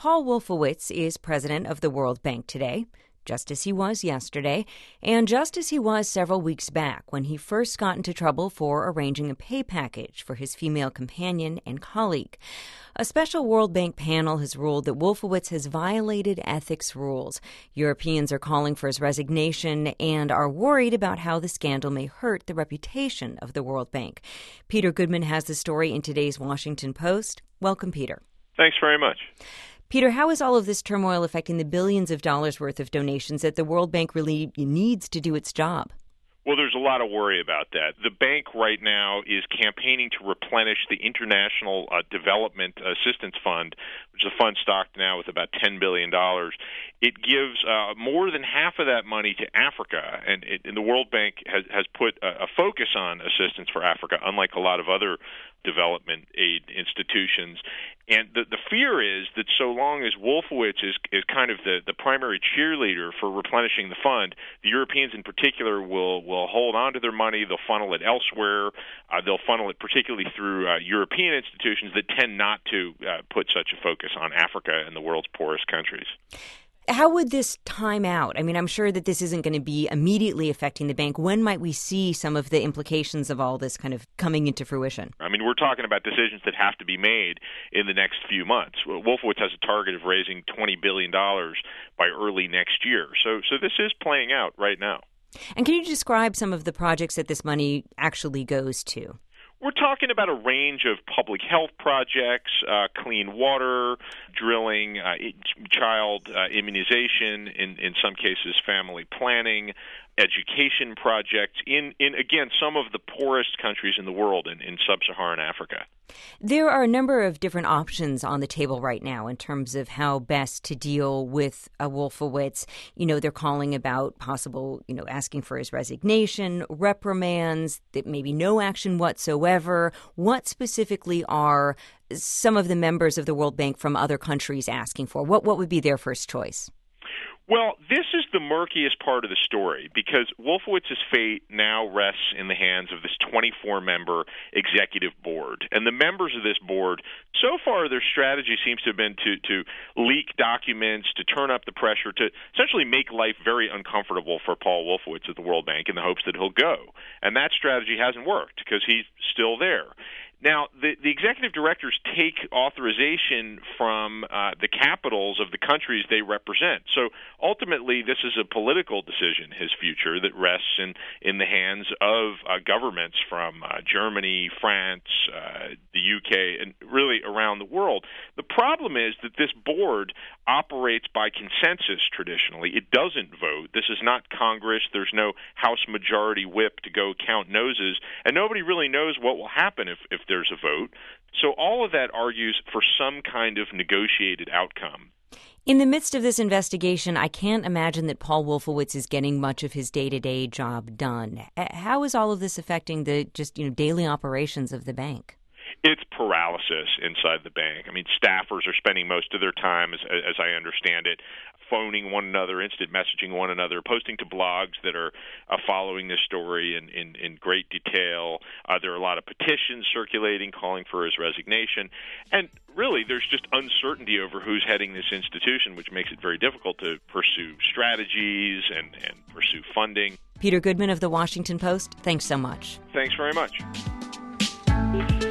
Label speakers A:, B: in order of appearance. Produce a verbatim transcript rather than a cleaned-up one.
A: Paul Wolfowitz is president of the World Bank today, just as he was yesterday, and just as he was several weeks back when he first got into trouble for arranging a pay package for his female companion and colleague. A special World Bank panel has ruled that Wolfowitz has violated ethics rules. Europeans are calling for his resignation and are worried about how the scandal may hurt the reputation of the World Bank. Peter Goodman has the story in today's Washington Post. Welcome, Peter.
B: Thanks very much.
A: Peter, how is all of this turmoil affecting the billions of dollars worth of donations that the World Bank really needs to do its job?
B: Well, there's a lot of worry about that. The bank right now is campaigning to replenish the International uh, Development Assistance Fund, which is a fund stocked now with about ten billion dollars. It gives uh, more than half of that money to Africa, and, it, and the World Bank has, has put a, a focus on assistance for Africa, unlike a lot of other development aid institutions. And the, the fear is that so long as Wolfowitz is, is kind of the, the primary cheerleader for replenishing the fund, the Europeans in particular will, will hold on to their money. They'll funnel it elsewhere. Uh, they'll funnel it particularly through uh, European institutions that tend not to uh, put such a focus on Africa and the world's poorest countries.
A: How would this time out? I mean, I'm sure that this isn't going to be immediately affecting the bank. When might we see some of the implications of all this kind of coming into fruition?
B: I mean, we're talking about decisions that have to be made in the next few months. Wolfowitz has a target of raising twenty billion dollars by early next year. So, so this is playing out right now.
A: And can you describe some of the projects that this money actually goes to?
B: We're talking about a range of public health projects, uh, clean water, drilling, uh, child uh, immunization, in, in some cases family planning, education projects in, in, again, some of the poorest countries in the world in, in sub-Saharan Africa.
A: There are a number of different options on the table right now in terms of how best to deal with a Wolfowitz. You know, they're calling about possible, you know, asking for his resignation, reprimands, that maybe no action whatsoever. What specifically are some of the members of the World Bank from other countries asking for? What what would be their first choice?
B: Well, this is the murkiest part of the story because Wolfowitz's fate now rests in the hands of this twenty-four member executive board. And the members of this board, so far their strategy seems to have been to, to leak documents, to turn up the pressure, to essentially make life very uncomfortable for Paul Wolfowitz at the World Bank in the hopes that he'll go. And that strategy hasn't worked because he's still there. Now, the, the executive directors take authorization from uh, the capitals of the countries they represent. So ultimately, this is a political decision, his future, that rests in, in the hands of uh, governments from uh, Germany, France, uh, the U K, and really around the world. The problem is that this board operates by consensus traditionally. It doesn't vote. This is not Congress. There's no House Majority Whip to go count noses, and nobody really knows what will happen if, if there's a vote. So all of that argues for some kind of negotiated outcome.
A: In the midst of this investigation, I can't imagine that Paul Wolfowitz is getting much of his day-to-day job done. How is all of this affecting the just, you know, daily operations of the bank?
B: It's paralysis inside the bank. I mean, staffers are spending most of their time, as, as I understand it, phoning one another, instant messaging one another, posting to blogs that are uh, following this story in, in, in great detail. Uh, there are a lot of petitions circulating calling for his resignation. And really, there's just uncertainty over who's heading this institution, which makes it very difficult to pursue strategies and, and pursue funding.
A: Peter Goodman of The Washington Post, thanks so much.
B: Thanks very much.